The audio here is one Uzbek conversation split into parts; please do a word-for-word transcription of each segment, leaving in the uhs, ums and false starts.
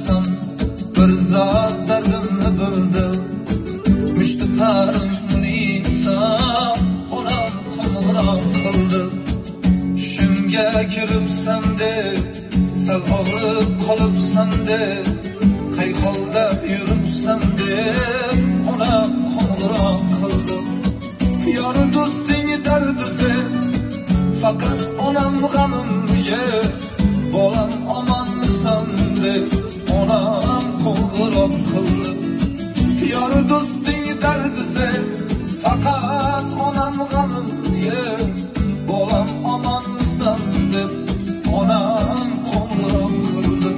bilsam bir zot dardimni bildi. Müştiparim Munisa onam qo'ng'iroq qildi. Shunga kiribsan deb sal og'rib qolibsan deb, qay holda yuribsan deb onam qo'ng'iroq qildi. Yori do'sting dardi sen, faqat onam g'amim ye. Bolam omonmisan deb onam qo'ng'iroq qildi. Yori do'sting dardi sen, faqat onam g'amim ye. Bolam omonmisan deb onam qo'ng'iroq qildi.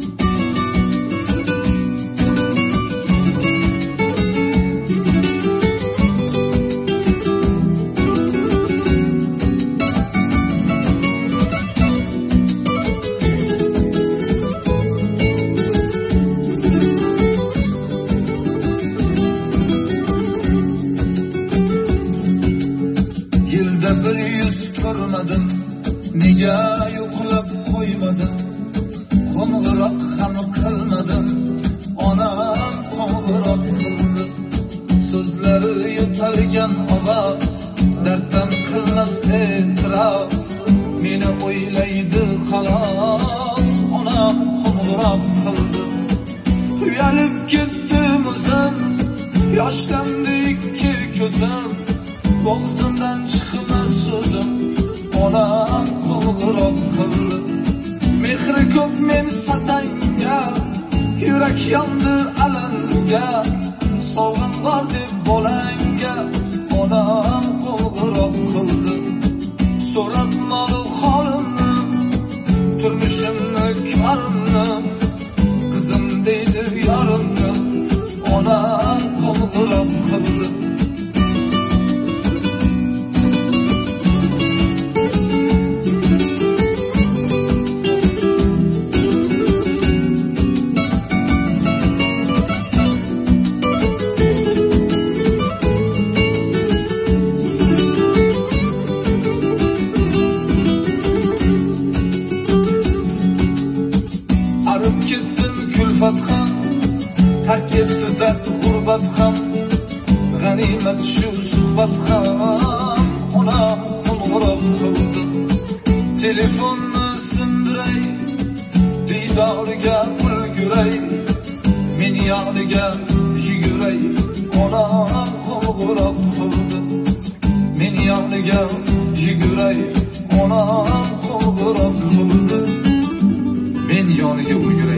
Yilda bir yuz ko'rmadim, nega yo'qlab qo'ymadim. Qo'ng'iroq ham qilmadim, onam qo'ng'iroq qildi. So'zlari yo'talgan ovoz, darddan qilmas e'tiroz. Meni o'ylaydi xolos, onam qo'ng'iroq qildi. Uyalib ketdim o'zim, yoshlandi ikki ko'zim. Bo'g'zimdan chiqmas so'zim, onam qo'ng'iroq qildi. Mehri ko'p men satanga, yurak yondi alanga. Sovg'im bor deb bolanga, onam qo'ng'iroq qildi. So'rab mol holimni, turmushimni korimni, qizim deydi yorimni, onam qo'ng'iroq qildi. Arib ketdim kulfat ham, tark etdi dard g'urbat ham. G'animat shu suhbat ham, onam qo'ng'iroq qildi. Telefonni sindiray, diydoriga ulguray. Men yoniga yuguray, onam qo'ng'iroq qildi. Men yoniga yuguray, onam qo'ng'iroq qildi. Men yoniga ulguray.